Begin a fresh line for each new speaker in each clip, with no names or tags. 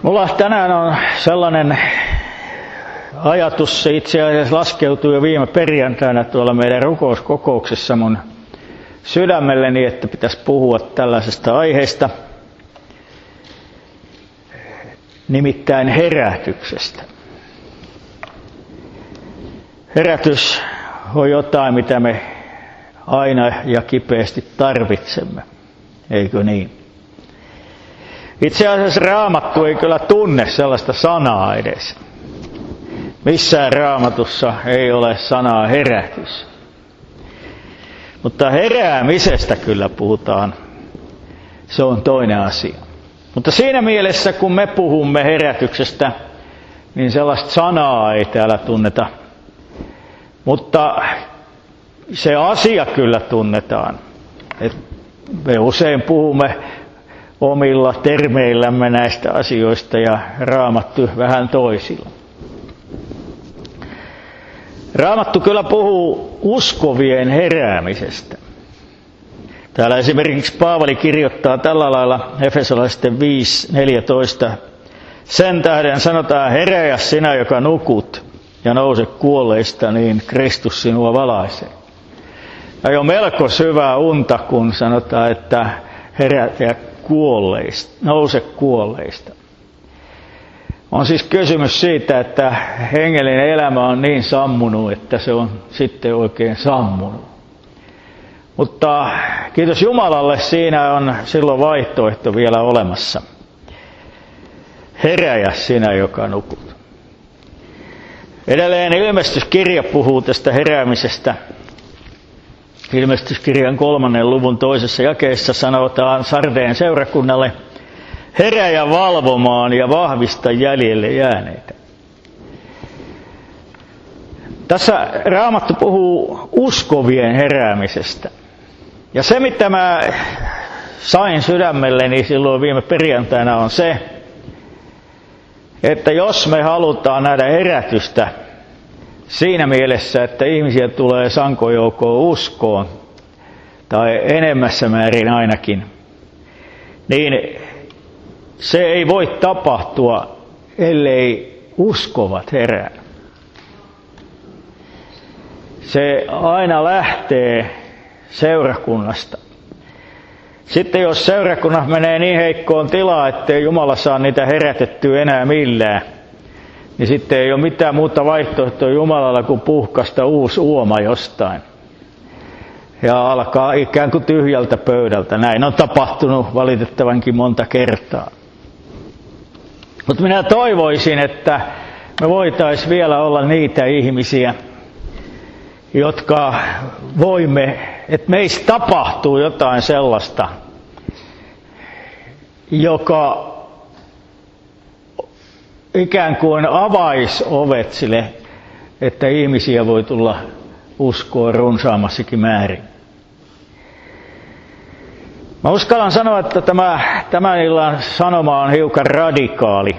Mulla tänään on sellainen ajatus, se itse asiassa laskeutui jo viime perjantaina tuolla meidän rukouskokouksessa mun sydämelleni, että pitäisi puhua tällaisesta aiheesta, nimittäin herätyksestä. Herätys on jotain, mitä me aina ja kipeästi tarvitsemme, eikö niin? Itse asiassa Raamattu ei kyllä tunne sellaista sanaa edes. Missään Raamatussa ei ole sanaa herätys. Mutta heräämisestä kyllä puhutaan. Se on toinen asia. Mutta siinä mielessä, kun me puhumme herätyksestä, niin sellaista sanaa ei täällä tunneta. Mutta se asia kyllä tunnetaan. Et me usein puhumme omilla termeillämme näistä asioista ja Raamattu vähän toisilla. Raamattu kyllä puhuu uskovien heräämisestä. Täällä esimerkiksi Paavali kirjoittaa tällä lailla Efesolaisten 5:14. Sen tähden sanotaan, heräjä sinä, joka nukut, ja nouse kuolleista, niin Kristus sinua valaisee. Ja jo melko syvää unta, kun sanotaan, että herätä kuolleista, nouse kuolleista. On siis kysymys siitä, että hengellinen elämä on niin sammunut, että se on sitten oikein sammunut. Mutta kiitos Jumalalle, siinä on silloin vaihtoehto vielä olemassa. Heräjä sinä, joka nukut. Edelleen ilmestyskirja puhuu tästä heräämisestä. Ilmestyskirjan 3. luvun 2. jakeessa sanotaan Sardeen seurakunnalle, heräjä valvomaan ja vahvista jäljelle jääneitä. Tässä Raamattu puhuu uskovien heräämisestä. Ja se, mitä mä sain sydämelleni silloin viime perjantaina, on se, että jos me halutaan nähdä herätystä siinä mielessä, että ihmisiä tulee sankojoukkoon uskoon, tai enemmässä määrin ainakin, niin se ei voi tapahtua, ellei uskovat herää. Se aina lähtee seurakunnasta. Sitten jos seurakunnat menee niin heikkoon tilaan, ettei Jumala saa niitä herätettyä enää millään, niin sitten ei ole mitään muuta vaihtoehtoa Jumalalla kuin puhkaista uusi uoma jostain. Ja alkaa ikään kuin tyhjältä pöydältä. Näin on tapahtunut valitettavankin monta kertaa. Mutta minä toivoisin, että me voitaisiin vielä olla niitä ihmisiä, jotka voimme, että meistä tapahtuu jotain sellaista, joka ikään kuin avaisi ovet sille, että ihmisiä voi tulla uskoon runsaammassakin määrin. Mä uskallan sanoa, että tämän illan sanoma on hiukan radikaali.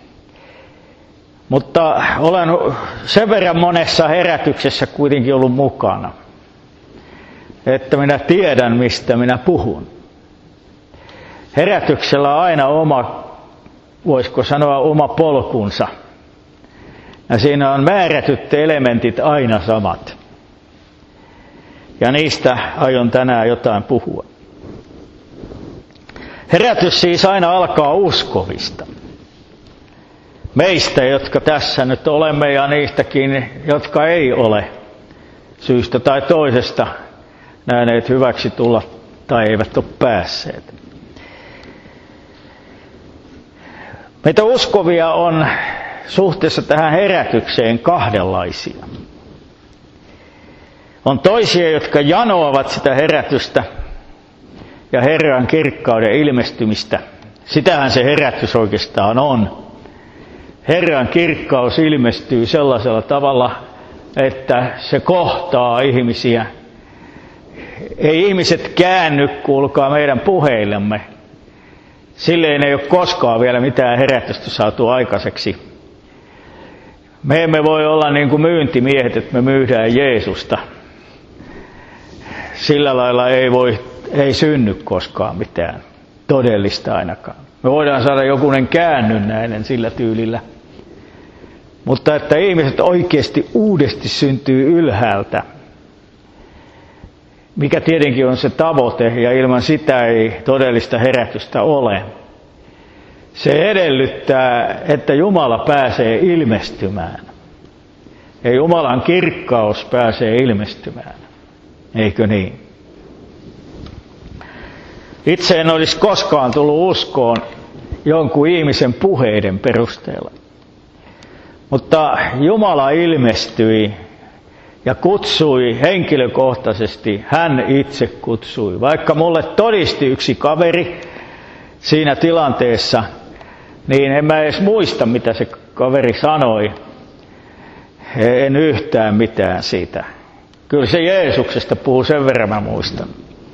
Mutta olen sen verran monessa herätyksessä kuitenkin ollut mukana, että minä tiedän, mistä minä puhun. Herätyksellä on aina oma, voisiko sanoa, oma polkunsa. Ja siinä on määrätyt elementit aina samat. Ja niistä aion tänään jotain puhua. Herätys siis aina alkaa uskovista. Meistä, jotka tässä nyt olemme, ja niistäkin, jotka ei ole syystä tai toisesta nähneet hyväksi tulla tai eivät ole päässeet. Meitä uskovia on suhteessa tähän herätykseen kahdenlaisia. On toisia, jotka janoavat sitä herätystä ja Herran kirkkauden ilmestymistä. Sitähän se herätys oikeastaan on. Herran kirkkaus ilmestyy sellaisella tavalla, että se kohtaa ihmisiä. Ei ihmiset käänny, kuulkaa, meidän puheillemme. Silleen ei ole koskaan vielä mitään herätystä saatu aikaiseksi. Me emme voi olla niin kuin myyntimiehet, että me myydään Jeesusta. Sillä lailla ei synny koskaan mitään todellista ainakaan. Me voidaan saada jokunen käännynnäinen sillä tyylillä. Mutta että ihmiset oikeasti uudesti syntyy ylhäältä, mikä tietenkin on se tavoite, ja ilman sitä ei todellista herätystä ole. Se edellyttää, että Jumala pääsee ilmestymään. Ja Jumalan kirkkaus pääsee ilmestymään. Eikö niin? Itse en olisi koskaan tullut uskoon jonkun ihmisen puheiden perusteella. Mutta Jumala ilmestyi ja kutsui henkilökohtaisesti, hän itse kutsui. Vaikka mulle todisti yksi kaveri siinä tilanteessa, niin en mä edes muista, mitä se kaveri sanoi. En yhtään mitään siitä. Kyllä se Jeesuksesta puhuu, sen verran mä muistan.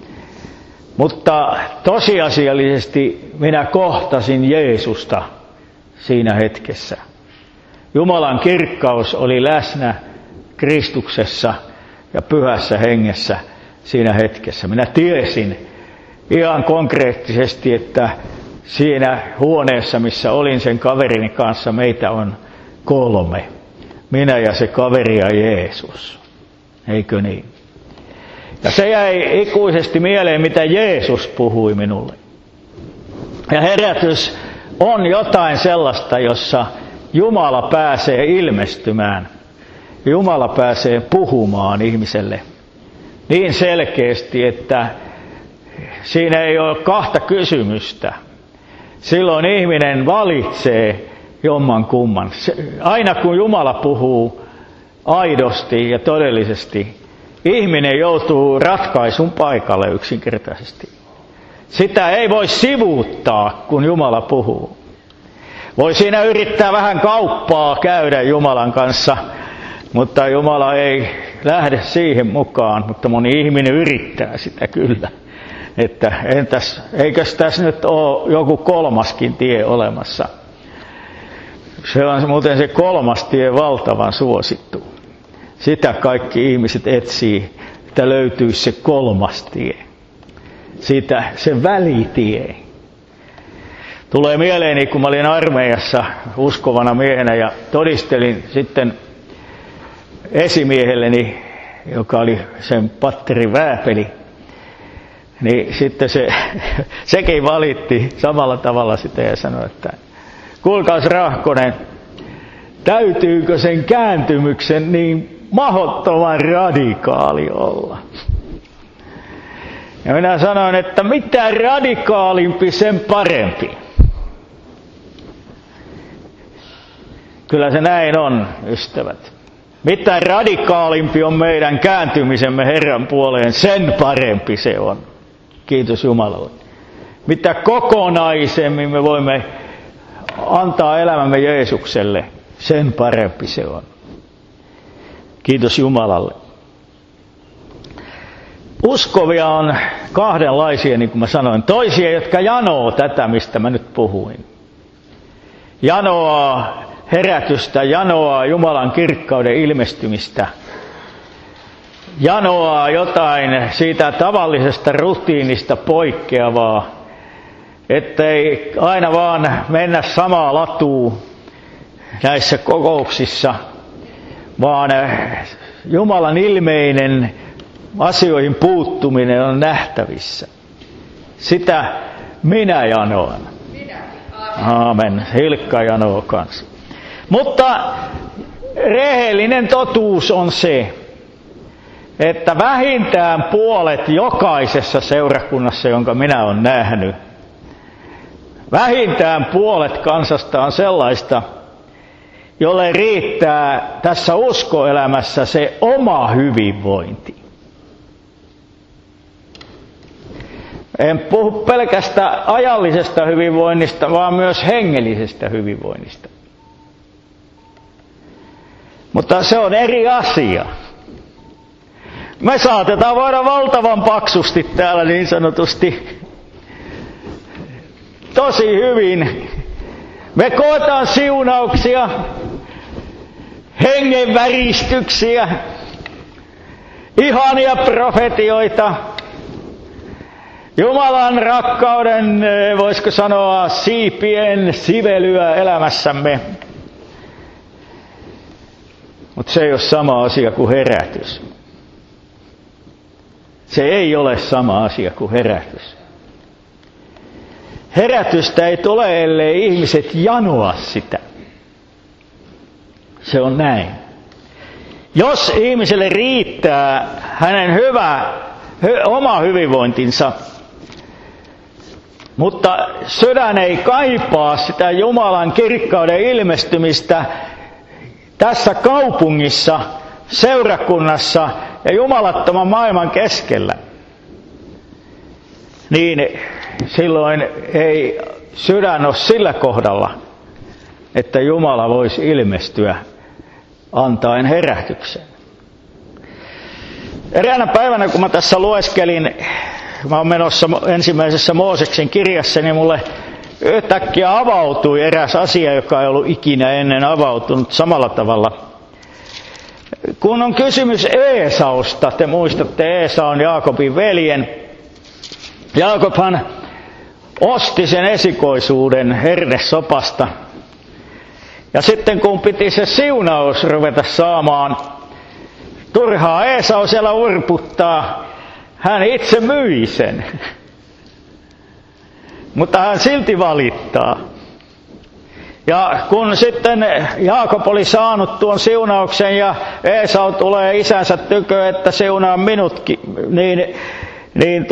Mutta tosiasiallisesti minä kohtasin Jeesusta siinä hetkessä. Jumalan kirkkaus oli läsnä Kristuksessa ja pyhässä hengessä siinä hetkessä. Minä tiesin ihan konkreettisesti, että siinä huoneessa, missä olin sen kaverini kanssa, meitä on 3. Minä ja se kaveri ja Jeesus. Eikö niin? Ja se jäi ikuisesti mieleen, mitä Jeesus puhui minulle. Ja herätys on jotain sellaista, jossa Jumala pääsee ilmestymään. Jumala pääsee puhumaan ihmiselle niin selkeästi, että siinä ei ole kahta kysymystä. Silloin ihminen valitsee jomman kumman. Aina kun Jumala puhuu aidosti ja todellisesti, ihminen joutuu ratkaisun paikalle yksinkertaisesti. Sitä ei voi sivuuttaa, kun Jumala puhuu. Voi siinä yrittää vähän kauppaa käydä Jumalan kanssa, mutta Jumala ei lähde siihen mukaan, mutta moni ihminen yrittää sitä kyllä. Että eikös tässä nyt ole joku kolmaskin tie olemassa? Se on muuten se 3. tie valtavan suosittu. Sitä kaikki ihmiset etsii, että löytyisi se 3. tie. Siitä se välitie. Tulee mieleeni, kun mä olin armeijassa uskovana miehenä ja todistelin sitten esimiehelleni, joka oli sen Patteri Vääpeli, niin sitten sekin valitti samalla tavalla sitä ja sanoi, että kuulkaas Rahkonen, täytyykö sen kääntymyksen niin mahdottoman radikaali olla? Ja minä sanoin, että mitä radikaalimpi, sen parempi. Kyllä se näin on, ystävät. Mitä radikaalimpi on meidän kääntymisemme Herran puoleen, sen parempi se on. Kiitos Jumalalle. Mitä kokonaisemmin me voimme antaa elämämme Jeesukselle, sen parempi se on. Kiitos Jumalalle. Uskovia on kahdenlaisia, niin kuin mä sanoin. Toisia, jotka janoo tätä, mistä mä nyt puhuin. Janoaa herätystä, janoaa Jumalan kirkkauden ilmestymistä. Janoaa jotain siitä tavallisesta rutiinista poikkeavaa, ettei aina vaan mennä samaa latuun näissä kokouksissa, vaan Jumalan ilmeinen asioihin puuttuminen on nähtävissä. Sitä minä janoan. Aamen. Hilkka janoo kanssa. Mutta rehellinen totuus on se, että vähintään puolet jokaisessa seurakunnassa, jonka minä olen nähnyt, vähintään puolet kansasta on sellaista, jolle riittää tässä uskoelämässä se oma hyvinvointi. En puhu pelkästään ajallisesta hyvinvoinnista, vaan myös hengellisestä hyvinvoinnista. Mutta se on eri asia. Me saatetaan voida valtavan paksusti täällä niin sanotusti tosi hyvin. Me koetaan siunauksia, hengen väristyksiä, ihania profetioita. Jumalan rakkauden, voisiko sanoa, siipien sivelyä elämässämme. Mutta se ei ole sama asia kuin herätys. Se ei ole sama asia kuin herätys. Herätystä ei tule, ellei ihmiset janoa sitä. Se on näin. Jos ihmiselle riittää hänen oma hyvinvointinsa, mutta sydän ei kaipaa sitä Jumalan kirkkauden ilmestymistä tässä kaupungissa, seurakunnassa ja jumalattoman maailman keskellä, niin silloin ei sydän ole sillä kohdalla, että Jumala voisi ilmestyä antaen herätyksen. Eräänä päivänä, kun mä tässä lueskelin, mä oon menossa ensimmäisessä Mooseksen kirjassa, niin mulle yhtäkkiä avautui eräs asia, joka ei ollut ikinä ennen avautunut samalla tavalla. Kun on kysymys Eesausta, te muistatte Eesaun Jaakobin veljen. Jaakobhan osti sen esikoisuuden hernesopasta. Ja sitten kun piti se siunaus ruveta saamaan, turhaa Eesau siellä urputtaa, hän itse myi sen. Mutta hän silti valittaa. Ja kun sitten Jaakob oli saanut tuon siunauksen ja Eesau tulee isänsä tykö, että siunaa minutkin, niin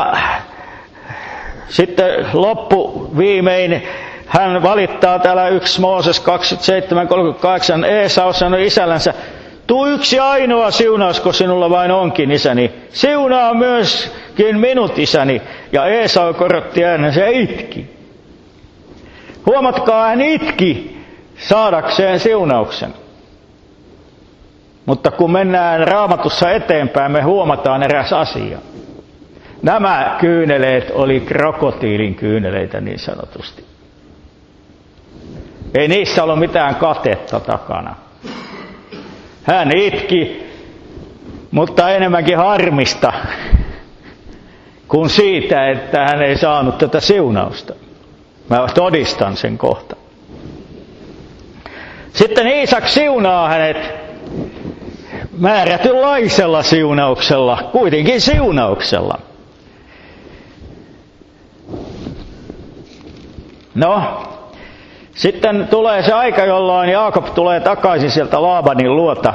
sitten loppu viimein hän valittaa täällä 1 Mooses 27:38. Eesau sanoi isällänsä, tuu yksi ainoa siunaus, kun sinulla vain onkin, isäni. Siunaa myöskin minut, isäni. Ja Eesau korotti äänensä ja itki. Huomatkaa, hän itki saadakseen siunauksen. Mutta kun mennään Raamatussa eteenpäin, me huomataan eräs asia. Nämä kyyneleet oli krokotiilin kyyneleitä niin sanotusti. Ei niissä ollut mitään katetta takana. Hän itki, mutta enemmänkin harmista kuin siitä, että hän ei saanut tätä siunausta. Mä todistan sen kohta. Sitten Iisak siunaa hänet määrätynlaisella siunauksella, kuitenkin siunauksella. No, sitten tulee se aika, jolloin Jaakob tulee takaisin sieltä Laabanin luota.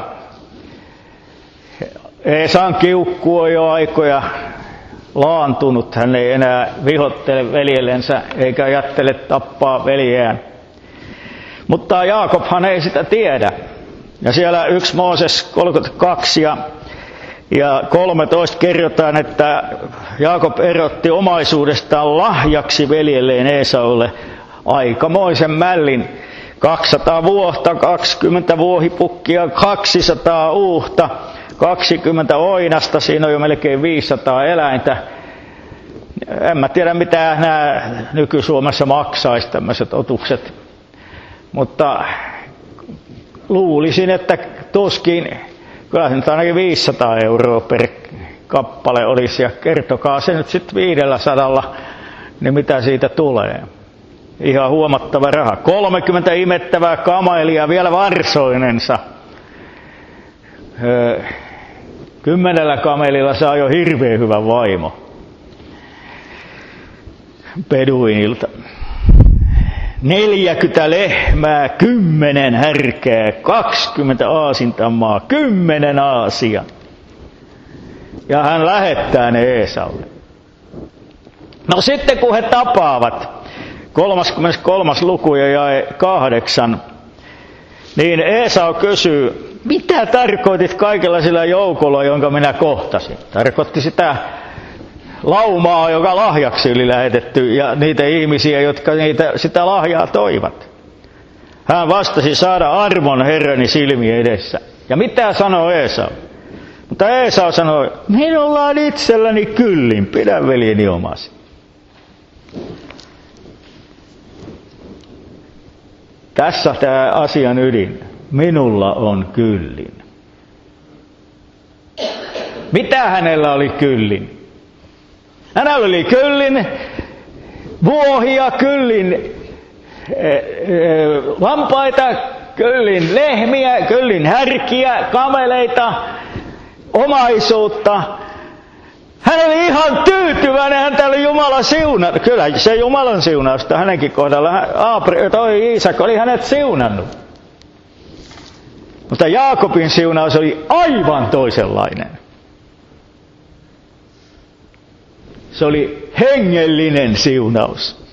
Eesan kiukku on jo aikoja laantunut. Hän ei enää vihottele veljellensä eikä ajattele tappaa veljeään. Mutta Jaakobhan ei sitä tiedä. Ja siellä 1 Mooses 32 ja 13 kerrotaan, että Jaakob erotti omaisuudestaan lahjaksi veljelleen Eesaulle aikamoisen mällin. 200 vuohta, 20 vuohipukkia, 200 uuhta, 20 oinasta, siinä on jo melkein 500 eläintä. En mä tiedä, mitä nämä nyky-Suomessa maksaisi tämmöiset otukset, mutta luulisin, että tuskin, kyllä se nyt ainakin 500 € per kappale olisi, ja kertokaa se nyt sitten 500, niin mitä siitä tulee. Ihan huomattava raha. 30 imettävää kamelia, vielä varsoinensa. 10 kamelilla saa jo hirveän hyvä vaimo beduinilta. 40 lehmää, 10 härkää, 20 aasintamaa, 10 aasia. Ja hän lähettää ne Eesaulle. No sitten kun he tapaavat, 33. luku ja jae 8, niin Eesau kysyy, mitä tarkoitit kaikella sillä joukolla, jonka minä kohtasin? Tarkoitti sitä laumaa, joka lahjaksi oli lähetetty, ja niitä ihmisiä, jotka sitä lahjaa toivat. Hän vastasi, saada armon Herrani silmien edessä. Ja mitä sanoi Eesau? Mutta Eesau sanoi, minulla on itselläni kyllin, pidä veljeni omasi. Tässä tämä asian ydin. Minulla on kyllin. Mitä hänellä oli kyllin? Hänellä oli kyllin vuohia, kyllin lampaita, kyllin lehmiä, kyllin härkiä, kameleita, omaisuutta. Hän oli ihan tyytyväinen, häntä oli Jumala siunannut. Kyllä se Jumalan siunausta hänenkin kohdalla. Iisak oli hänet siunannut. Mutta Jaakobin siunaus oli aivan toisenlainen. Se oli hengellinen siunaus.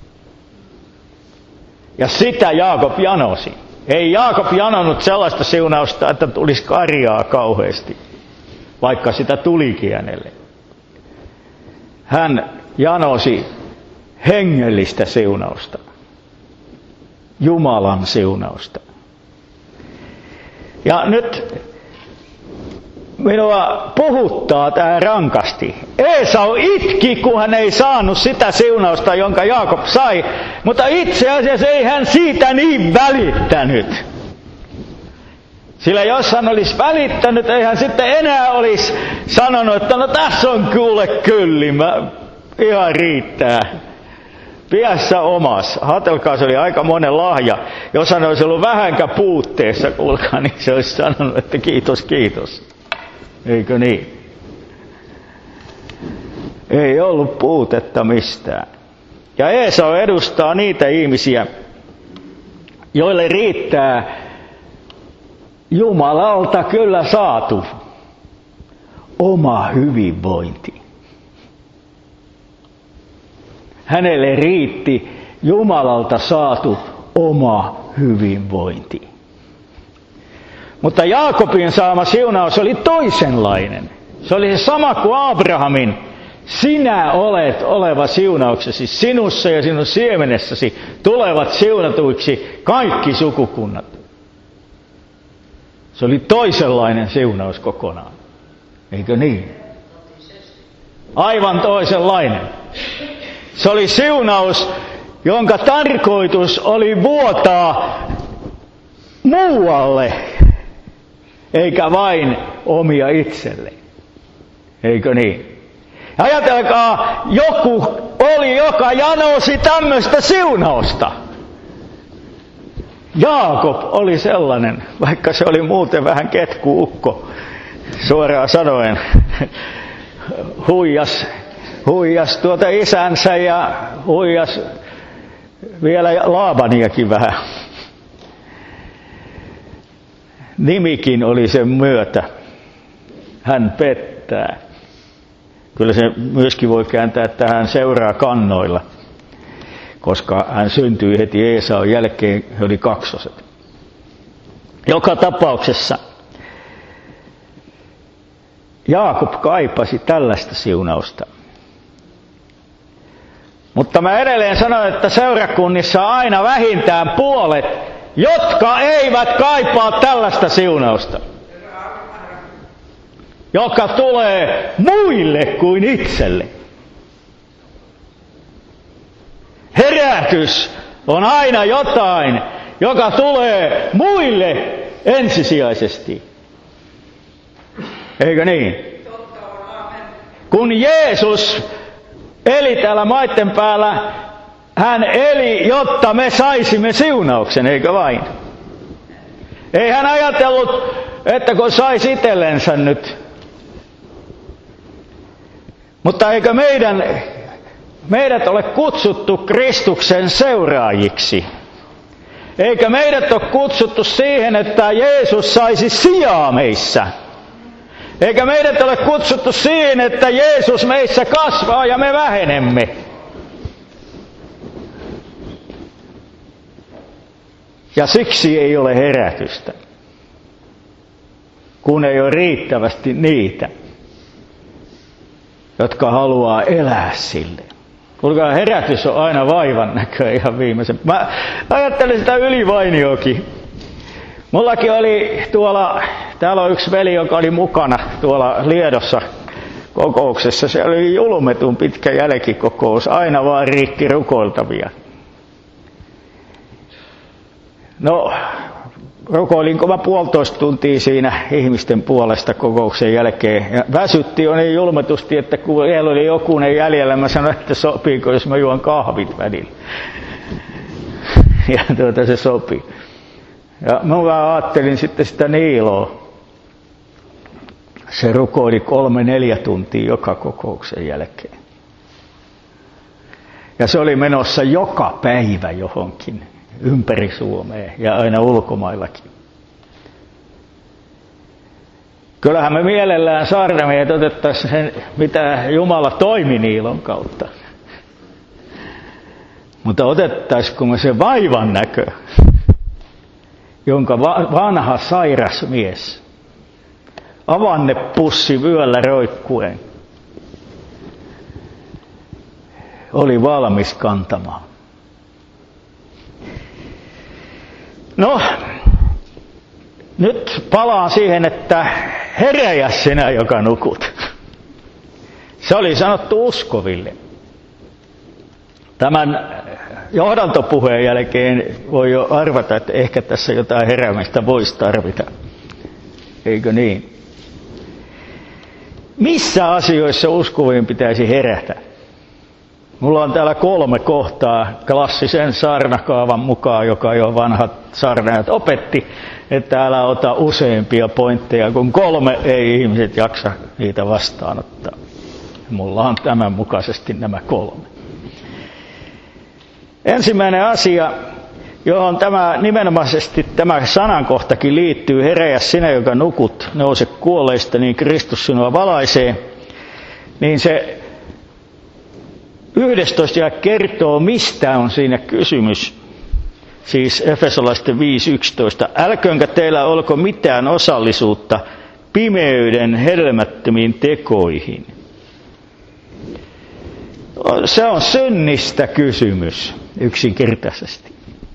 Ja sitä Jaakob janosi. Ei Jaakob janonut sellaista siunausta, että tulisi karjaa kauheasti, vaikka sitä tulikin hänelle. Hän janosi hengellistä siunausta, Jumalan siunausta. Ja nyt minua puhuttaa tämä rankasti. Esau itki, kun hän ei saanut sitä siunausta, jonka Jaakob sai, mutta itse asiassa ei hän siitä niin välittänyt. Sillä jos hän olisi välittänyt, ei hän sitten enää olisi sanonut, että no tässä on kuule kyllimä, ihan riittää. Piässä omas. Ajatelkaa, se oli aika monen lahja. Jos hän olisi ollut vähänkä puutteessa, kuulkaa, niin se olisi sanonut, että kiitos, kiitos. Eikö niin? Ei ollut puutetta mistään. Ja Esau edustaa niitä ihmisiä, joille riittää Jumalalta kyllä saatu oma hyvinvointi. Hänelle riitti Jumalalta saatu oma hyvinvointi. Mutta Jaakobin saama siunaus oli toisenlainen. Se oli se sama kuin Abrahamin. Sinä olet oleva siunauksesi, sinussa ja sinun siemenessäsi tulevat siunatuiksi kaikki sukukunnat. Se oli toisenlainen siunaus kokonaan. Eikö niin? Aivan toisenlainen. Se oli siunaus, jonka tarkoitus oli vuotaa muualle, eikä vain omia itselle. Eikö niin? Ajatelkaa, joku oli, joka janosi tämmöistä siunausta. Jaakob oli sellainen, vaikka se oli muuten vähän ketkuukko, suoraan sanoen, huijas isänsä ja huijas vielä Laabaniakin vähän. Nimikin oli sen myötä. Hän pettää. Kyllä se myöskin voi kääntää, että hän seuraa kannoilla, koska hän syntyi heti Esaun jälkeen, he oli kaksoset. Joka tapauksessa Jaakob kaipasi tällaista siunausta. Mutta mä edelleen sanon, että seurakunnissa on aina vähintään puolet, jotka eivät kaipaa tällaista siunausta, joka tulee muille kuin itselle. Herätys on aina jotain, joka tulee muille ensisijaisesti. Eikö niin? Kun Jeesus eli täällä maitten päällä, hän eli, jotta me saisimme siunauksen, eikö vain? Ei hän ajatellut, että kun saisi itsellensä nyt. Mutta eikö meidät ole kutsuttu Kristuksen seuraajiksi? Eikä meidät ole kutsuttu siihen, että Jeesus saisi sijaa meissä. Eikä meidät ole kutsuttu siihen, että Jeesus meissä kasvaa ja me vähenemme. Ja siksi ei ole herätystä, kun ei ole riittävästi niitä, jotka haluaa elää sille. Kuulkaa, herätys on aina vaivan näköä ihan viimeisen. Mä ajattelin sitä yli Vainiokin. Mullakin oli täällä on yksi veli, joka oli mukana tuolla Liedossa kokouksessa. Se oli julmetun pitkä jälkikokous, aina vaan riitti rukoiltavia. No, rukoilinko mä 1,5 tuntia siinä ihmisten puolesta kokouksen jälkeen. Ja väsytti jo niin julmetusti, että kun vielä oli jokunen jäljellä, mä sanoin, että sopiiko, jos mä juon kahvit välillä. Ja se sopi. Ja mä vaan ajattelin sitten sitä Niiloa. Se rukoili 3-4 tuntia joka kokouksen jälkeen. Ja se oli menossa joka päivä johonkin ympäri Suomea ja aina ulkomaillakin. Kyllähän me mielellään saarnamiehet otettaisiin sen, mitä Jumala toimi Niilon kautta. Mutta otettaisiko me se vaivan näkö, jonka vanha sairas mies, avannepussi vyöllä roikkuen, oli valmis kantamaan. No, nyt palaan siihen, että heräjä sinä, joka nukut. Se oli sanottu uskoville. Tämän johdantopuheen jälkeen voi jo arvata, että ehkä tässä jotain heräämistä voisi tarvita. Eikö niin? Missä asioissa uskoviin pitäisi herätä? Mulla on täällä 3 kohtaa klassisen saarnakaavan mukaan, joka jo vanhat saarnaajat opetti, että älä ota useampia pointteja, kun 3 ei ihmiset jaksa niitä vastaanottaa. Mulla on tämän mukaisesti nämä 3. Ensimmäinen asia, johon nimenomaisesti tämä sanankohtakin liittyy, heräjä sinä, joka nukut, nouse kuolleista, niin Kristus sinua valaisee, niin se 11 ja kertoo, mistä on siinä kysymys. Siis Efesolaisten 5.11. Älköönkä teillä olko mitään osallisuutta pimeyden helmättömiin tekoihin. Se on synnistä kysymys yksinkertaisesti.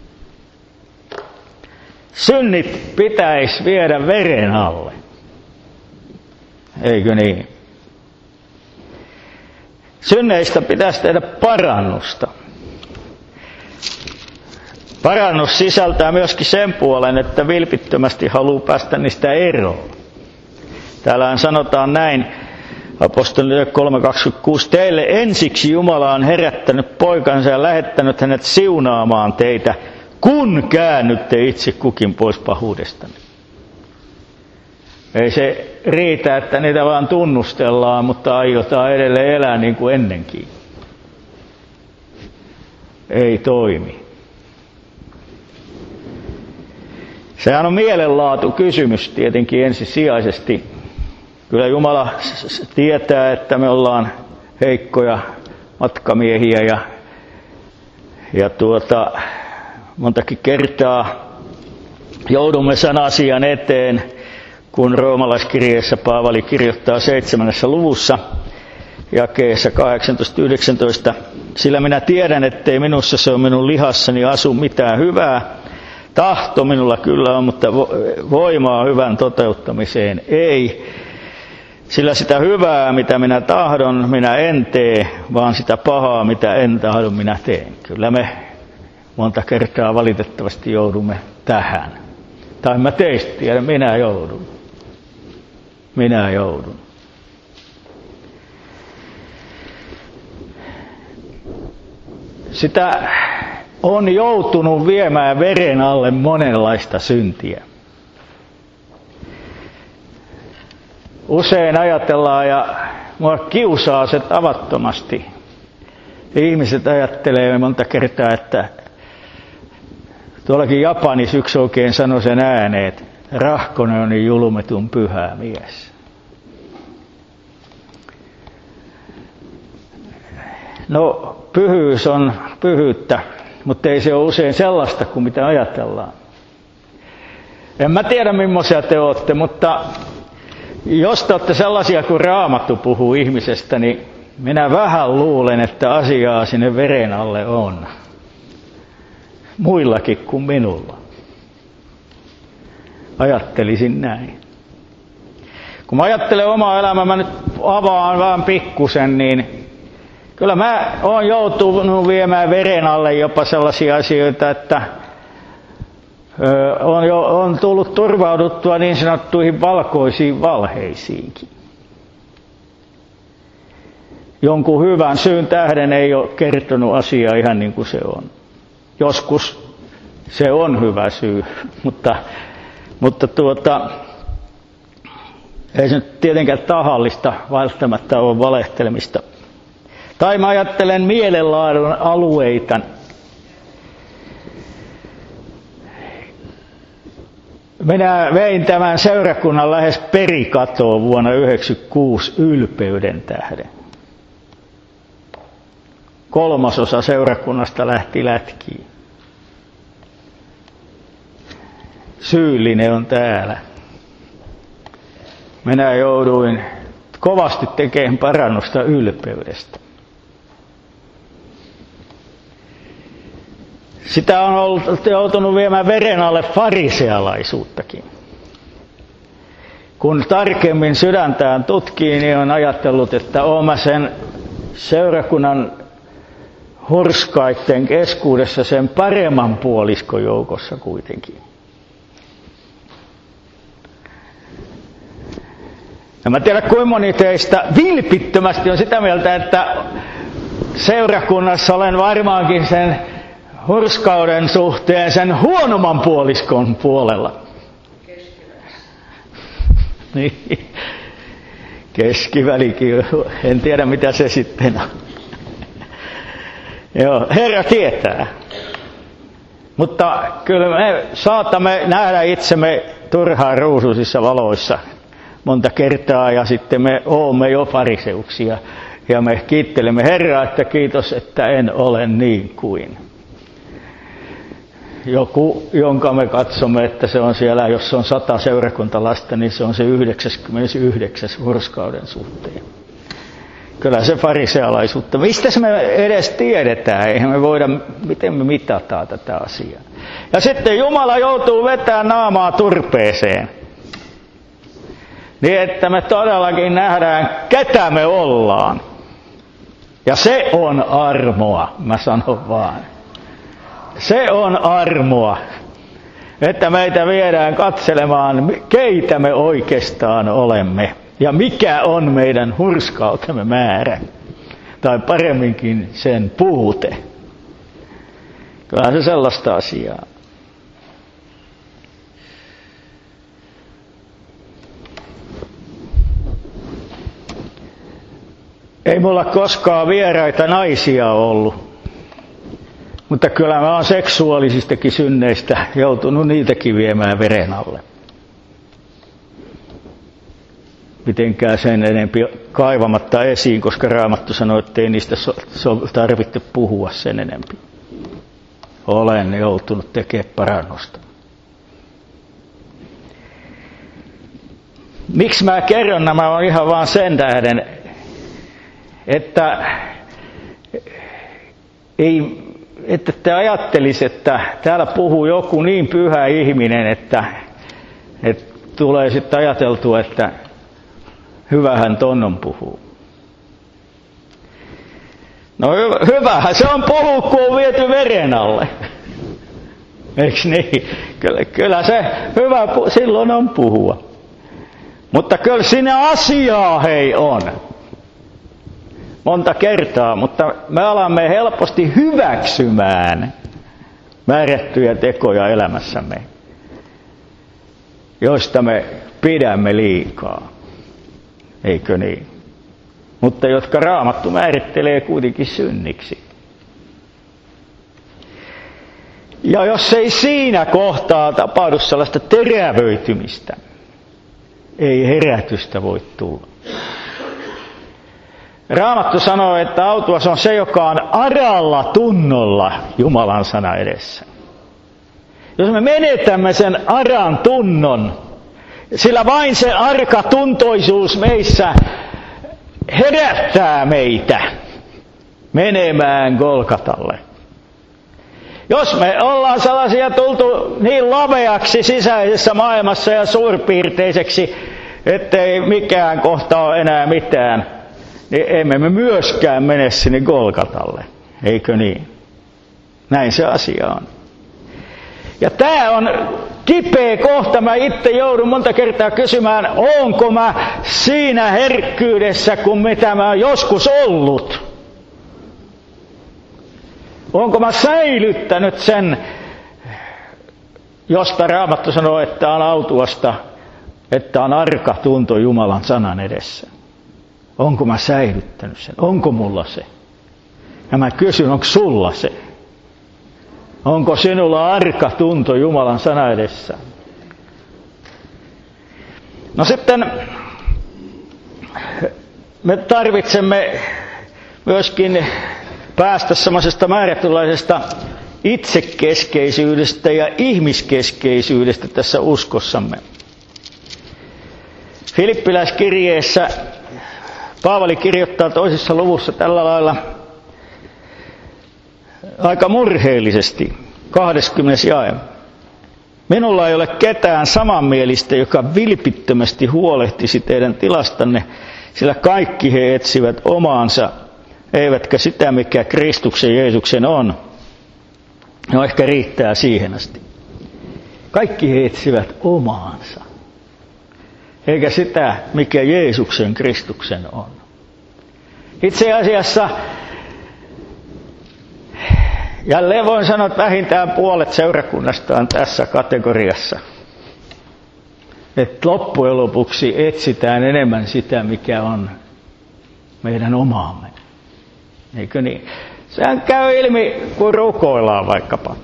Synnit pitäisi viedä veren alle. Eikö niin? Synneistä pitäisi tehdä parannusta. Parannus sisältää myöskin sen puolen, että vilpittömästi haluaa päästä niistä eroon. Täällähän sanotaan näin, apostoli 3.26, teille ensiksi Jumala on herättänyt poikansa ja lähettänyt hänet siunaamaan teitä, kun käännytte itse kukin pois pahuudestanne. Ei se riitä, että niitä vaan tunnustellaan, mutta aiotaan edelleen elää niin kuin ennenkin. Ei toimi. Sehän on mielenlaatu kysymys tietenkin ensisijaisesti. Kyllä Jumala tietää, että me ollaan heikkoja matkamiehiä ja montakin kertaa joudumme sen asian eteen, kun roomalaiskirjeessä Paavali kirjoittaa 7. luvussa jakeessa 18-19. Sillä minä tiedän, ettei minussa se on minun lihassani asu mitään hyvää. Tahto minulla kyllä on, mutta voimaa hyvän toteuttamiseen ei. Sillä sitä hyvää, mitä minä tahdon, minä en tee, vaan sitä pahaa, mitä en tahdo, minä teen. Kyllä me monta kertaa valitettavasti joudumme tähän. Tai mä teistä tiedän, minä joudun. Sitä on joutunut viemään veren alle monenlaista syntiä. Usein ajatellaan, ja mua kiusaa se tavattomasti. Ihmiset ajattelee monta kertaa, että tuollakin Japanissa yksi oikein sanoi sen ääneen, että Rahkonen on niin julmetun pyhä mies. No, pyhyys on pyhyyttä, mutta ei se ole usein sellaista kuin mitä ajatellaan. En mä tiedä, millaisia te olette, mutta jos te olette sellaisia kuin Raamattu puhuu ihmisestä, niin minä vähän luulen, että asiaa sinne veren alle on. Muillakin kuin minulla. Ajattelisin näin. Kun mä ajattelen omaa elämää, mä nyt avaan vähän pikkusen, niin kyllä mä oon joutunut viemään veren alle jopa sellaisia asioita, että on tullut turvauduttua niin sanottuihin valkoisiin valheisiinkin. Jonkun hyvän syyn tähden ei ole kertonut asiaa ihan niin kuin se on. Joskus se on hyvä syy, mutta ei se nyt tietenkään tahallista välttämättä ole valehtelemista. Tai mä ajattelen mielenlaadun alueita. Minä vein tämän seurakunnan lähes perikatoon vuonna 1996 ylpeyden tähden. 3/3 seurakunnasta lähti lätkiin. Syyllinen on täällä. Minä jouduin kovasti tekemään parannusta ylpeydestä. Sitä on joutunut viemään veren alle farisealaisuuttakin. Kun tarkemmin sydäntään tutkii, niin on ajatellut, että olen mä sen seurakunnan hurskaitten keskuudessa sen paremman puoliskon joukossa kuitenkin. Ja mä tiedän, kuinka moni teistä vilpittömästi on sitä mieltä, että seurakunnassa olen varmaankin sen hurskauden suhteen sen huonomman puoliskon puolella. Niin. Keskivälikin, en tiedä mitä se sitten on. Joo, Herra tietää. Mutta kyllä me saatamme nähdä itsemme turhaan ruusuisissa valoissa monta kertaa ja sitten me olemme jo fariseuksia ja me kiittelemme Herraa, että kiitos, että en ole niin kuin joku, jonka me katsomme, että se on siellä, jos on 100 seurakuntalasta, niin se on se 99. hurskauden suhteen. Kyllä se farisealaisuutta. Mistä me edes tiedetään? Eihän me voida, miten me mitataan tätä asiaa. Ja sitten Jumala joutuu vetämään naamaa turpeeseen. Niin, että me todellakin nähdään, ketä me ollaan. Ja se on armoa, mä sanon vaan. Se on armoa, että meitä viedään katselemaan, keitä me oikeastaan olemme. Ja mikä on meidän hurskautemme määrä. Tai paremminkin sen puute. Kyllä se sellaista asiaa. Ei mulla koskaan vieraita naisia ollut. Mutta kyllä mä oon seksuaalisistakin synneistä joutunut niitäkin viemään veren alle. Mitenkään sen enempi kaivamatta esiin, koska Raamattu sanoo, että ei niistä tarvitse puhua sen enempi. Olen joutunut tekemään parannusta. Miksi mä kerron nämä on ihan vaan sen tähden, että te ajattelisi, että täällä puhuu joku niin pyhä ihminen, että tulee sitten ajateltua, että hyvähän tonnon puhuu. No hyvähän se on puhua, kun on viety veren alle. Eiks niin? Kyllä se hyvä silloin on puhua. Mutta kyllä siinä asiaa hei on. Monta kertaa, mutta me alamme helposti hyväksymään määrättyjä tekoja elämässämme, joista me pidämme liikaa. Eikö niin? Mutta jotka Raamattu määrittelee kuitenkin synniksi. Ja jos ei siinä kohtaa tapahdu sellaista terävöitymistä, ei herätystä voi tulla. Raamattu sanoo, että autuas on se, joka on aralla tunnolla Jumalan sana edessä. Jos me menetämme sen aran tunnon, sillä vain se arkatuntoisuus meissä herättää meitä menemään Golgatalle. Jos me ollaan sellaisia tultu niin laveaksi sisäisessä maailmassa ja suurpiirteiseksi, ettei mikään kohta ole enää mitään, niin emme me myöskään mene sinne Golgatalle. Eikö niin? Näin se asia on. Ja tämä on kipeä kohta. Mä itse joudun monta kertaa kysymään, onko mä siinä herkkyydessä, kuin mitä mä oon joskus ollut. Onko mä säilyttänyt sen, josta Raamattu sanoo, että on autuasta, että on arka tunto Jumalan sanan edessä. Onko mä säilyttänyt sen? Onko mulla se? Ja mä kysyn, onko sulla se? Onko sinulla arka tunto Jumalan sanan edessä? No sitten me tarvitsemme myöskin päästä semmoisesta määrätynlaisesta itsekeskeisyydestä ja ihmiskeskeisyydestä tässä uskossamme. Filippiläiskirjeessä Paavali kirjoittaa 2. luvussa tällä lailla aika murheellisesti, 20. jae. Minulla ei ole ketään samanmielistä, joka vilpittömästi huolehtisi teidän tilastanne, sillä kaikki he etsivät omaansa, eivätkä sitä, mikä Kristuksen Jeesuksen on. No ehkä riittää siihen asti. Kaikki he etsivät omaansa, eikä sitä, mikä Jeesuksen Kristuksen on. Itse asiassa, jälleen voin sanoa, että vähintään puolet seurakunnasta on tässä kategoriassa. Että loppujen lopuksi etsitään enemmän sitä, mikä on meidän omaamme. Eikö niin? Sehän käy ilmi, kun rukoillaan vaikkapa.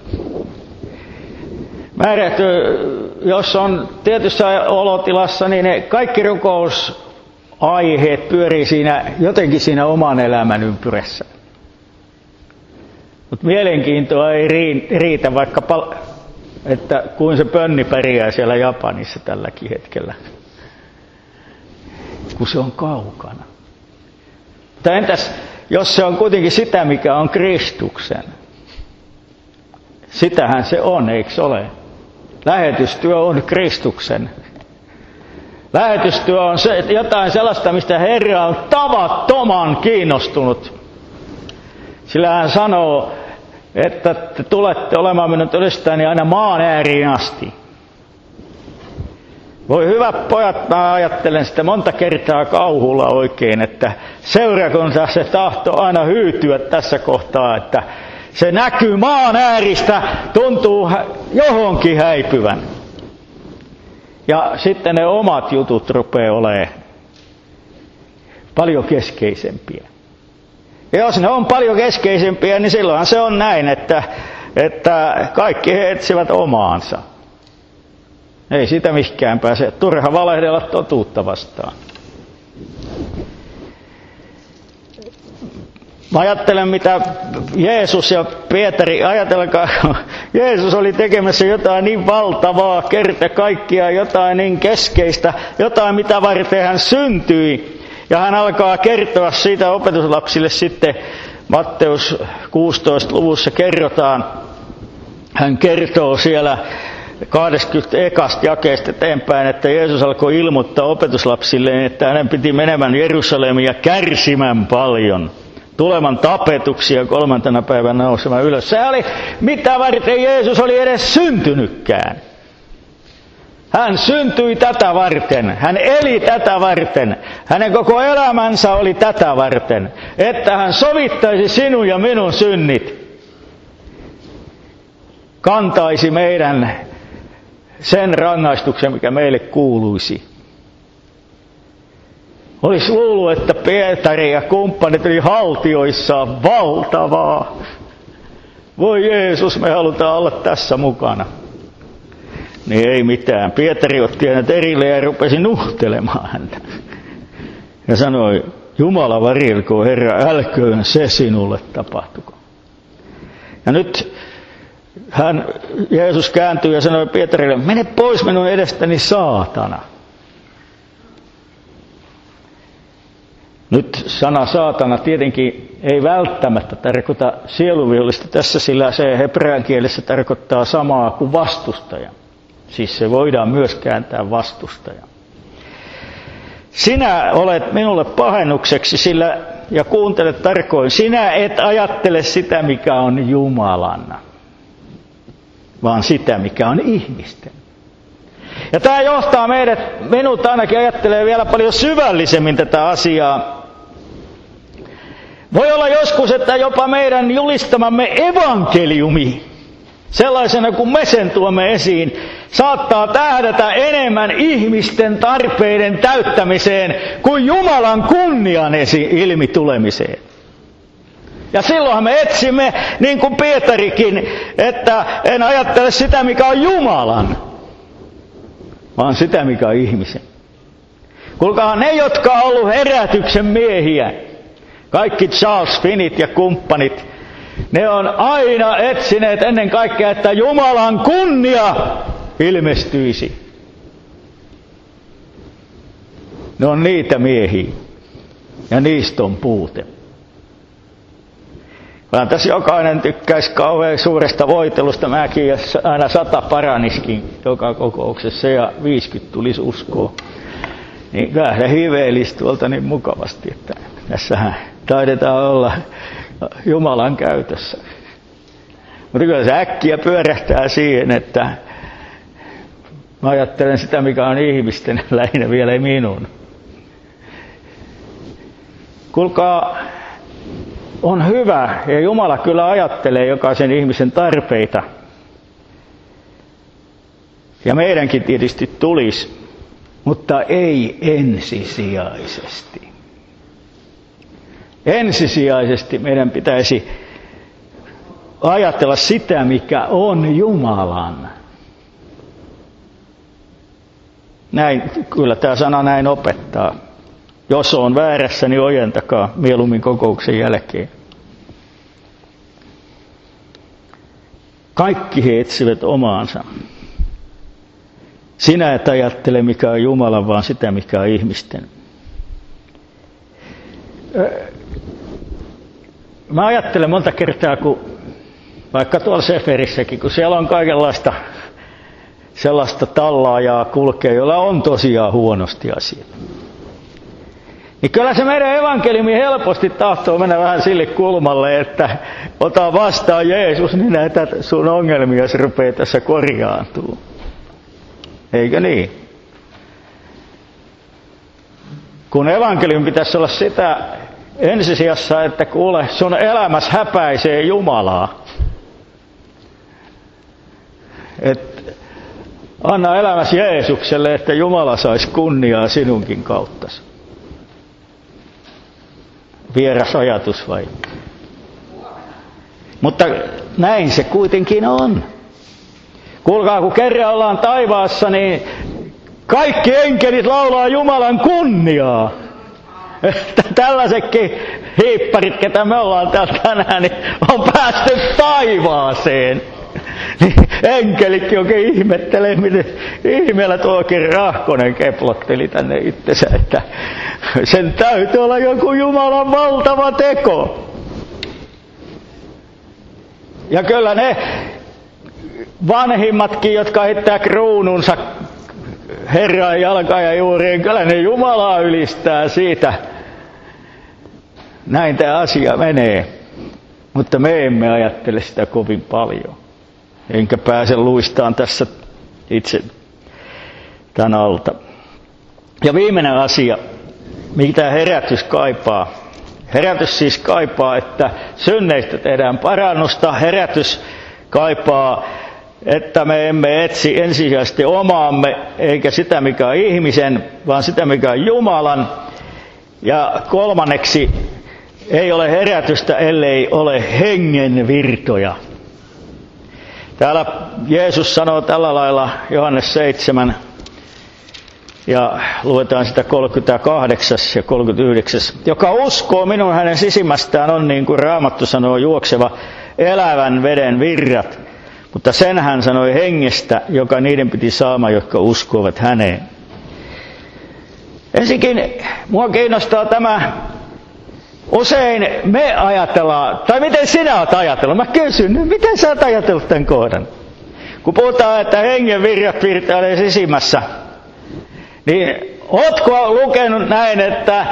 Jos on tietyssä olotilassa, niin ne kaikki rukousaiheet pyörii jotenkin siinä oman elämän ympyrässä. Mutta mielenkiintoa ei riitä vaikkapa, että kuin se pönni pärjää siellä Japanissa tälläkin hetkellä, kun se on kaukana. Mutta entäs, jos se on kuitenkin sitä, mikä on Kristuksen? Sitähän se on, eikö se ole? Lähetystyö on Kristuksen. Lähetystyö on jotain sellaista, mistä Herra on tavattoman kiinnostunut. Sillä hän sanoo, että te tulette olemaan minun todistajaani aina maan ääriin asti. Voi hyvät pojat, mä ajattelen sitä monta kertaa kauhulla oikein, että seurakunta se tahtoo aina hyytyä tässä kohtaa, että se näkyy maan ääristä, tuntuu johonkin häipyvän. Ja sitten ne omat jutut rupeaa olemaan paljon keskeisempiä. Ja jos ne on paljon keskeisempiä, niin silloinhan se on näin, että kaikki he etsivät omaansa. Ei sitä mihinkään pääse. Turha valehdella totuutta vastaan. Mä ajattelen, mitä Jeesus ja Pietari, ajatelkaa, Jeesus oli tekemässä jotain niin valtavaa, kerta kaikkiaan jotain niin keskeistä, jotain mitä varten hän syntyi. Ja hän alkaa kertoa siitä opetuslapsille sitten, Matteus 16 luvussa kerrotaan, hän kertoo siellä 21. jakeesta eteenpäin, että Jeesus alkoi ilmoittaa opetuslapsille, että hänen piti menemään Jerusalemiin ja kärsimään paljon, tulevan tapetuksi ja 3. päivänä nousemaan ylös. Se oli mitä varten Jeesus oli edes syntynytkään. Hän syntyi tätä varten, hän eli tätä varten, hänen koko elämänsä oli tätä varten, että hän sovittaisi sinun ja minun synnit, kantaisi meidän sen rangaistuksen, mikä meille kuuluisi. Olisi luullut, että Pietari ja kumppanit oli haltioissaan valtavaa. Voi Jeesus, me halutaan olla tässä mukana. Niin ei mitään. Pietari otti hänet erille ja rupesi nuhtelemaan häntä. Ja sanoi, Jumala varjelkoon Herra, älköön se sinulle tapahtuko. Ja nyt Jeesus kääntyi ja sanoi Pietarille, mene pois minun edestäni saatana. Nyt sana saatana tietenkin ei välttämättä tarkoita sieluvihollista tässä, sillä se hebrean kielessä tarkoittaa samaa kuin vastustaja. Siis se voidaan myös kääntää vastustaja. Sinä olet minulle pahennukseksi, sillä, ja kuuntele tarkoin, sinä et ajattele sitä, mikä on Jumalan. vaan sitä, mikä on ihmisten. Ja tämä johtaa minut ainakin ajattelee vielä paljon syvällisemmin tätä asiaa. Voi olla joskus, että jopa meidän julistamamme evankeliumi, sellaisena kuin me sen tuomme esiin, saattaa tähdätä enemmän ihmisten tarpeiden täyttämiseen kuin Jumalan kunnian ilmi tulemiseen. Ja silloinhan me etsimme, niin kuin Pietarikin, että en ajattele sitä, mikä on Jumalan, vaan sitä, mikä on ihmisen. Kuulkaa, ne, jotka on ollut herätyksen miehiä, kaikki Charles Finnit ja kumppanit, ne on aina etsineet ennen kaikkea, että Jumalan kunnia ilmestyisi. Ne on niitä miehiä, ja niistä on puute. Vaan tässä jokainen tykkäisi kauhean suuresta voitelusta. Mäkin aina 100 paraniskin joka kokouksessa ja 50 tulisi uskoa. Niin kyllä se hiveilisi tuolta niin mukavasti, että tässähän taidetaan olla Jumalan käytössä. Mutta kyllä se äkkiä pyörähtää siihen, että mä ajattelen sitä, mikä on ihmisten, lähinnä vielä minun. Kuulkaa, on hyvä, ja Jumala kyllä ajattelee jokaisen ihmisen tarpeita. Ja meidänkin tietysti tulisi, mutta ei ensisijaisesti. Ensisijaisesti meidän pitäisi ajatella sitä, mikä on Jumalan. Näin, kyllä tämä sana näin opettaa. Jos on väärässä, niin ojentakaa mieluummin kokouksen jälkeen. Kaikki he etsivät omaansa. Sinä et ajattele, mikä on Jumalan, vaan sitä, mikä on ihmisten. Mä ajattelen monta kertaa, kun vaikka tuolla Seferissäkin, kun siellä on kaikenlaista sellaista tallaajaa kulkee, jolla on tosiaan huonosti asiat. Niin kyllä se meidän evankeliumi helposti tahtoo mennä vähän sille kulmalle, että ota vastaan Jeesus, niin näitä sun ongelmia se rupeaa tässä korjaantuu. Eikö niin? Kun evankeliumi pitäisi olla sitä ensisijassa, että kuule, sun elämässä häpäisee Jumalaa. Et anna elämäsi Jeesukselle, että Jumala saisi kunniaa sinunkin kauttasi. Vieras ajatus vai? Mutta näin se kuitenkin on. Kuulkaa, kun kerran ollaan taivaassa, niin kaikki enkelit laulaa Jumalan kunniaa. Tällaisetkin hiipparit, ketä me ollaan täällä tänään, niin on päästy taivaaseen. Niin enkelitkin oikein ihmettelee, miten ihmeellä tuokin Rahkonen keplotteli tänne itsensä, että sen täytyy olla joku Jumalan valtava teko. Ja kyllä ne vanhimmatkin, jotka heittää kruununsa Herran jalkaan ja juuriin, kyllä ne Jumalaa ylistää siitä. Näin tämä asia menee, mutta me emme ajattele sitä kovin paljon. Enkä pääse luistaan tässä itse tämän alta. Ja viimeinen asia, mitä herätys kaipaa. Herätys siis kaipaa, että synneistä tehdään parannusta. Herätys kaipaa, että me emme etsi ensisijaisesti omaamme, eikä sitä mikä on ihmisen, vaan sitä mikä on Jumalan. Ja kolmanneksi, ei ole herätystä, ellei ole hengen virtoja. Täällä Jeesus sanoo tällä lailla Johannes 7, ja luetaan sitä 38 ja 39. Joka uskoo minun, hänen sisimmästään on, niin kuin Raamattu sanoo, juokseva elävän veden virrat. Mutta sen hän sanoi hengestä, joka niiden piti saamaan, jotka uskovat häneen. Ensinnäkin mua kiinnostaa tämä. Usein me ajatellaan, tai miten sinä olet ajatellut? Mä kysyn, miten sä oot ajatellut tämän kohdan? Kun puhutaan, että hengen virrat virtailee sisimmässä, niin ootko lukenut näin, että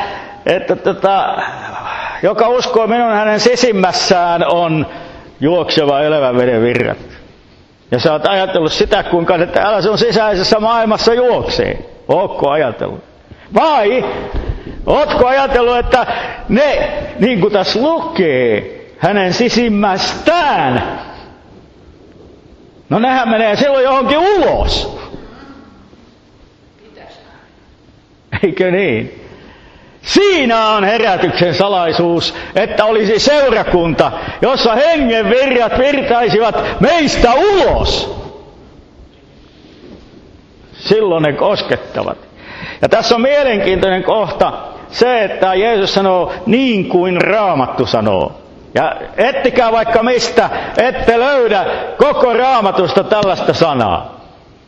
joka uskoo minun hänen sisimmässään on juokseva elävän veden virrat? Ja sä oot ajatellut sitä, kuinka ne täällä sun sisäisessä maailmassa juoksee. Ootko ajatellut? Vai ootko ajatellut, että ne, niin kuin tässä lukee, hänen sisimmästään, no nehän menee silloin johonkin ulos. Eikö niin? Siinä on herätyksen salaisuus, että olisi seurakunta, jossa hengen virrat virtaisivat meistä ulos. Silloin ne koskettavat. Ja tässä on mielenkiintoinen kohta se, että Jeesus sanoo niin kuin Raamattu sanoo. Ja ettikää vaikka mistä, ette löydä koko Raamatusta tällaista sanaa.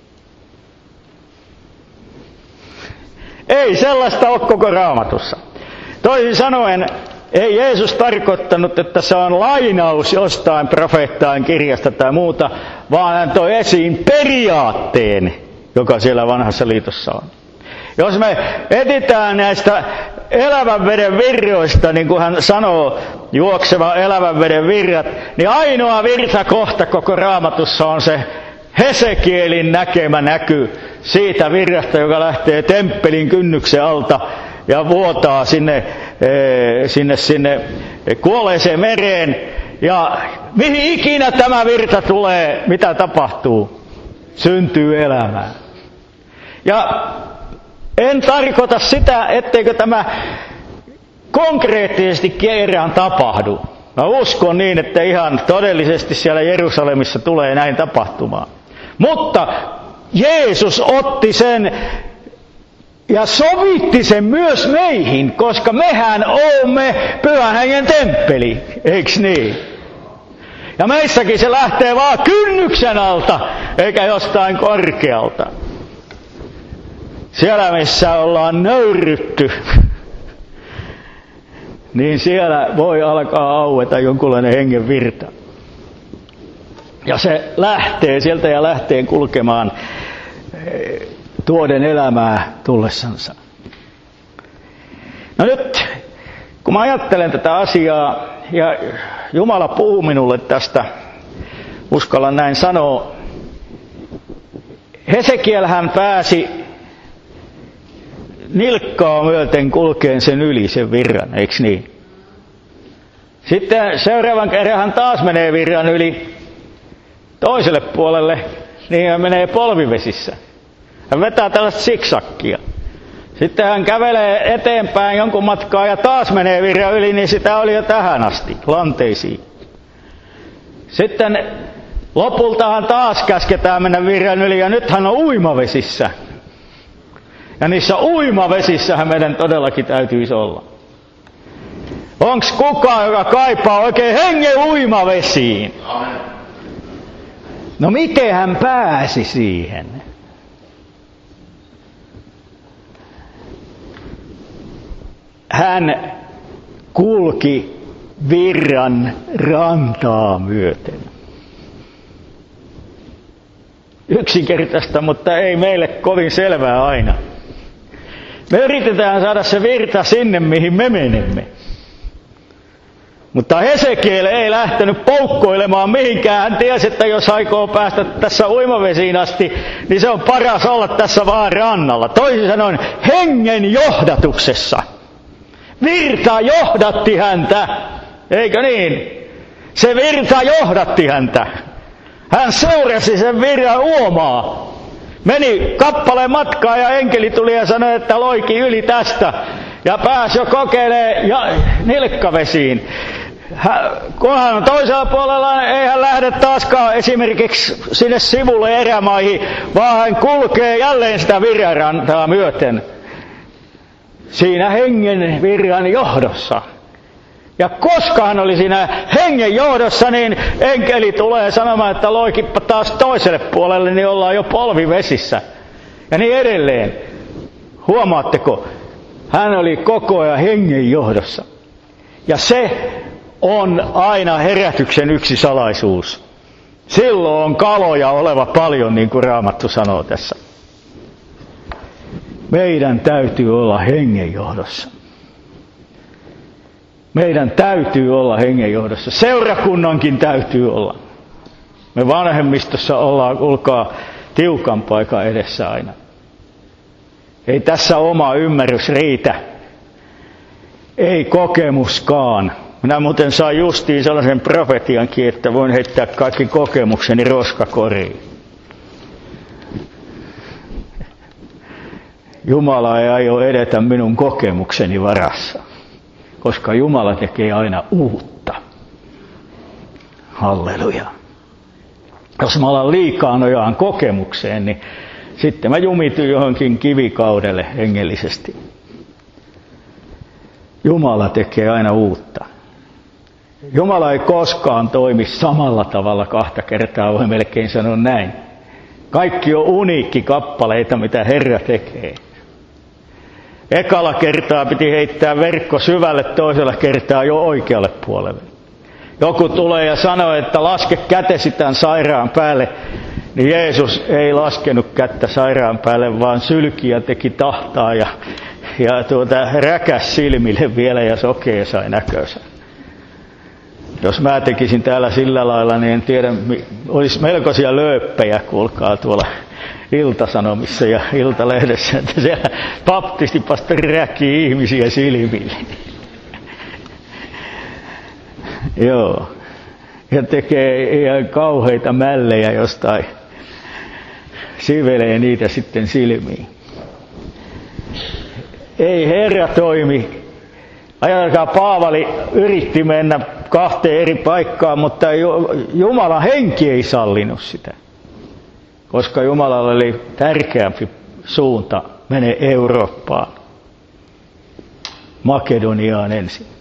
Ei sellaista ole koko Raamatussa. Toisin sanoen, ei Jeesus tarkoittanut, että se on lainaus jostain profeettain kirjasta tai muuta, vaan hän toi esiin periaatteen, joka siellä vanhassa liitossa on. Jos me etsitään näistä elävän veden virroista, niin kuin hän sanoo, juokseva elävän veden virrat, niin ainoa virtakohta koko Raamatussa on se Hesekielin näkemä näky siitä virrasta, joka lähtee temppelin kynnyksen alta ja vuotaa sinne kuolleeseen mereen. Ja mihin ikinä tämä virta tulee, mitä tapahtuu? Syntyy elämää. Ja en tarkoita sitä, etteikö tämä konkreettisesti kerran tapahdu. Mä uskon niin, että ihan todellisesti siellä Jerusalemissa tulee näin tapahtumaan. Mutta Jeesus otti sen ja sovitti sen myös meihin, koska mehän olemme Pyhän Hengen temppeli, eiks niin? Ja meissäkin se lähtee vaan kynnyksen alta, eikä jostain korkealta. Siellä missä ollaan nöyrytty, niin siellä voi alkaa aueta jonkunlainen hengen virta. Ja se lähtee sieltä ja lähtee kulkemaan tuoden elämää tullessansa. No nyt, kun mä ajattelen tätä asiaa, ja Jumala puhuu minulle tästä, uskallan näin sanoa, Hesekielhän pääsi nilkkaa myöten kulkeen sen yli sen virran, eikö niin? Sitten seuraavan kerran hän taas menee virran yli toiselle puolelle, niin hän menee polvivesissä. Hän vetää tällaista siksakkia. Sitten hän kävelee eteenpäin jonkun matkaa ja taas menee virran yli, niin sitä oli jo tähän asti, lanteisiin. Sitten lopultahan taas käsketään mennä virran yli ja nyt hän on uimavesissä. Ja niissä uimavesissähän meidän todellakin täytyisi olla. Onks kukaan, joka kaipaa oikein hengen uimavesiin? No miten hän pääsi siihen? Hän kulki virran rantaa myöten. Yksinkertaista, mutta ei meille kovin selvää aina. Me yritetään saada se virta sinne, mihin me menemme. Mutta Hesekiel ei lähtenyt poukkoilemaan mihinkään. Hän tiesi, että jos aikoo päästä tässä uimavesiin asti, niin se on paras olla tässä vaan rannalla. Toisin sanoen hengen johdatuksessa. Virta johdatti häntä, eikö niin? Se virta johdatti häntä. Hän seurasi sen virran uomaa. Meni kappaleen matkaa ja enkeli tuli ja sanoi, että loiki yli tästä. Ja pääsi jo kokeilemaan nilkkavesiin. Kun hän on toisella puolella, ei hän lähde taaskaan esimerkiksi sinne sivulle erämaihin, vaan hän kulkee jälleen sitä virranrantaa myöten. Siinä hengen virran johdossa. Ja koska hän oli siinä hengen johdossa, niin enkeli tulee sanomaan, että loikippa taas toiselle puolelle, niin ollaan jo polvivesissä. Ja niin edelleen. Huomaatteko? Hän oli koko ajan hengen johdossa. Ja se on aina herätyksen yksi salaisuus. Silloin on kaloja oleva paljon, niin kuin Raamattu sanoo tässä. Meidän täytyy olla hengen johdossa. Meidän täytyy olla hengen johdossa. Seurakunnankin täytyy olla. Me vanhemmistossa ollaan, kuulkaa, tiukan paikan edessä aina. Ei tässä oma ymmärrys riitä. Ei kokemuskaan. Minä muuten saan justiin sellaisen profetiankin, että voin heittää kaikki kokemukseni roskakoriin. Jumala ei aio edetä minun kokemukseni varassa, koska Jumala tekee aina uutta. Halleluja. Jos mä alan liikaa nojaan kokemukseen, niin sitten mä jumitun johonkin kivikaudelle hengellisesti. Jumala tekee aina uutta. Jumala ei koskaan toimi samalla tavalla kahta kertaa, voi melkein sanoa näin. Kaikki on uniikki kappaleita, mitä Herra tekee. Ekalla kertaa piti heittää verkko syvälle, toisella kertaa jo oikealle puolelle. Joku tulee ja sanoo, että laske kätesi tämän sairaan päälle, niin Jeesus ei laskenut kättä sairaan päälle, vaan sylki ja teki tahtaa ja räkäs silmille vielä ja sokea sai näkönsä. Jos mä tekisin täällä sillä lailla, niin en tiedä, olisi melkoisia lööppejä, kuulkaa tuolla Ilta-Sanomissa ja Iltalehdessä, että siellä baptistipastori räkkii ihmisiä silmille. Joo. Ja tekee ihan kauheita mällejä jostain, sivelee niitä sitten silmiin. Ei Herra toimi. Ajatelkaa, Paavali yritti mennä 2 eri paikkaan, mutta Jumalan henki ei sallinut sitä. Koska Jumalalla oli tärkeämpi suunta mene Eurooppaan, Makedoniaan ensin.